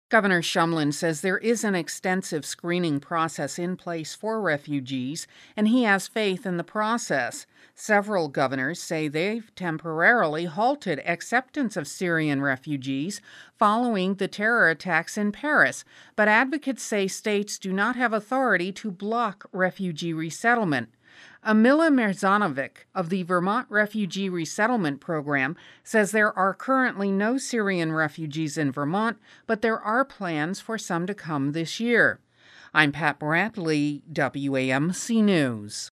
Governor Shumlin says there is an extensive screening process in place for refugees, and he has faith in the process. Several governors say they've temporarily halted acceptance of Syrian refugees following the terror attacks in Paris, but advocates say states do not have authority to block refugee resettlement. Amila Merzanovic of the Vermont Refugee Resettlement Program says there are currently no Syrian refugees in Vermont, but there are plans for some to come this year. I'm Pat Bradley, WAMC News.